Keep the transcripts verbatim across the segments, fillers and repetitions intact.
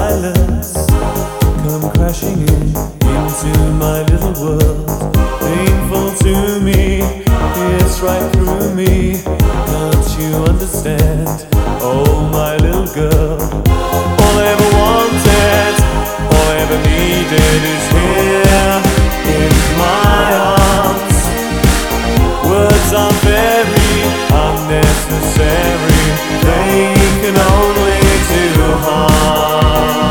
silence come crashing in into my little world. Painful to me, it's right through me. Can't you understand? Oh, my little girl. All I ever wanted, all I ever needed is here in my arms. Words are very unnecessary, they can only do harm.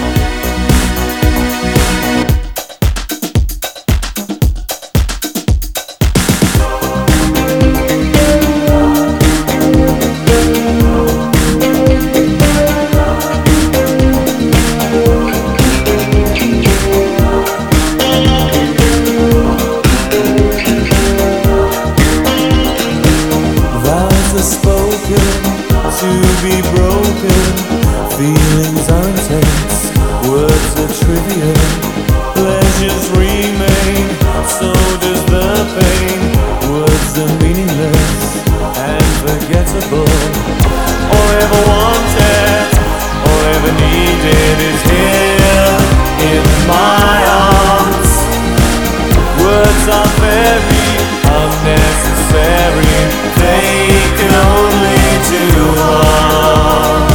To be broken, feelings are intense, words are trivial, pleasures remain, so does the pain. Words are meaningless and forgettable. All I ever wanted, all I ever needed is here in my arms. Words are very unnecessary, they can only do harm.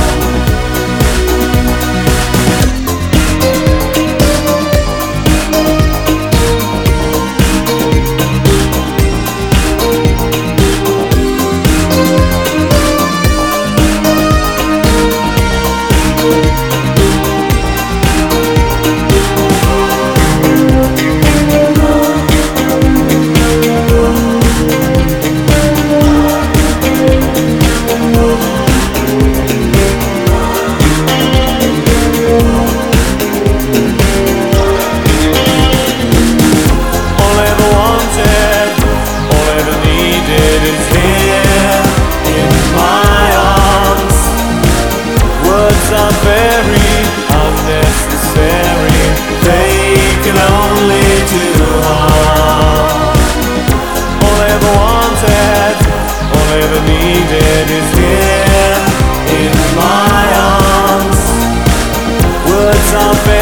Are very unnecessary, they can only do harm. All I ever wanted, all I ever needed is here in my arms. Words are very